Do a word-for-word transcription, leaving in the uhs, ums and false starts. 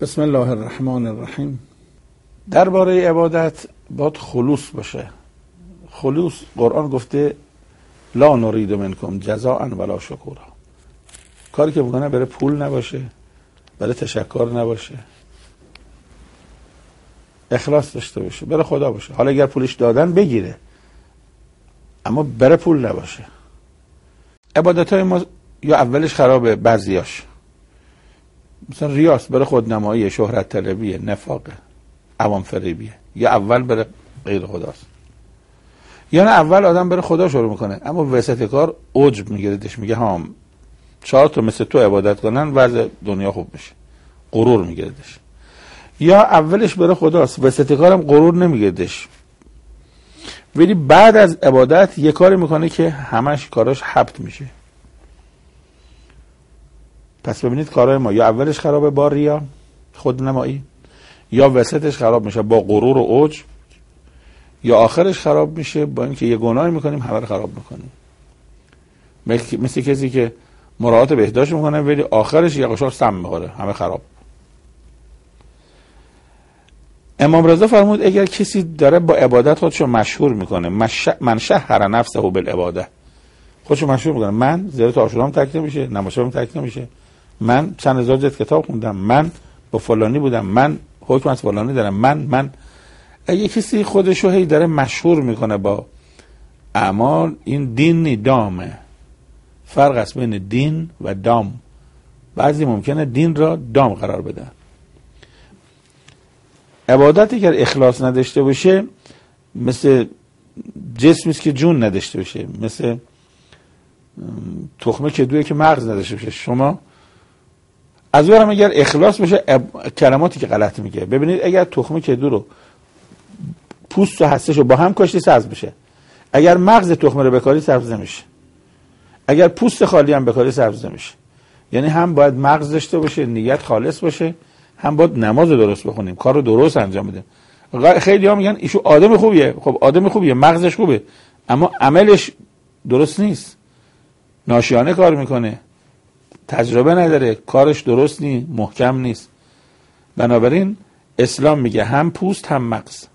بسم الله الرحمن الرحیم. درباره عبادت باید خلوص باشه. خلوص قرآن گفته لا نرید منکم جزاء ولا شکورا. کاری که بکنه برای پول نباشه، برای تشکر نباشه، اخلاص داشته باشه، برای خدا باشه. حالا اگر پولش دادن بگیره، اما برای پول نباشه. عبادت های ما یا اولش خرابه، بعضیاش مثلا ریاست، برای خودنمایی، شهرت طلبیه، نفاقه، عوام فریبیه، یا اول برای غیر خداست. یا نه اول آدم برای خدا شروع میکنه، اما وسط کار عجب میگیردش، میگه ها چهار تا مثل تو عبادت کنن وضع دنیا خوب میشه، غرور میگیردش. یا اولش برای خداست، وسط کارم غرور نمیگیردش، ولی بعد از عبادت یه کاری میکنه که همش کاراش حبط میشه. پس ببینید کارهای ما یا اولش خرابه با ریا، خودنمایی، یا وسطش خراب میشه با غرور و عجب، یا آخرش خراب میشه با اینکه یه گناهی میکنیم همه رو خراب میکنیم. مثل کسی که مراعات بهداشت میکنه ولی آخرش یه قشار سم میخوره، همه خراب. امام رضا فرمود اگر کسی داره با عبادت خودشو مشهور میکنه، من شهر نفسه بالعباده، خودشو مشهور میکنه، من زیارت عاشورام تک نمیشه، نمازشم تک نمیشه، من چند هزار جلد کتاب خوندم، من با فلانی بودم، من حکم از فلانی دارم، من من اگه کسی خودشو هی داره مشهور میکنه با اعمال، این دین نی دامه. فرق است بین دین و دام. بعضی ممکنه دین را دام قرار بدن. عبادتی که اخلاص نداشته باشه مثل جسمی است که جون نداشته باشه، مثل تخمه کدویی که مغز نداشته باشه. شما از اون هم اگر اخلاص باشه کلماتی که غلط میگه، ببینید اگر تخمه کدو رو پوست و هستش رو با هم کاشتی سبز بشه، اگر مغز تخمه رو بکاری سبز نمیشه، اگر پوست خالی هم بکاری سبز نمیشه. یعنی هم باید مغز داشته باشه، نیت خالص باشه، هم باید نماز درست بخونیم، کار رو درست انجام بدیم. خیلی ها میگن ایشو آدم خوبیه، خب آدم خوبیه، مغزش خوبه، اما عملش درست نیست، ناشیانه کار میکنه، تجربه نداره، کارش درست نیست، محکم نیست. بنابراین اسلام میگه هم پوست هم مغز.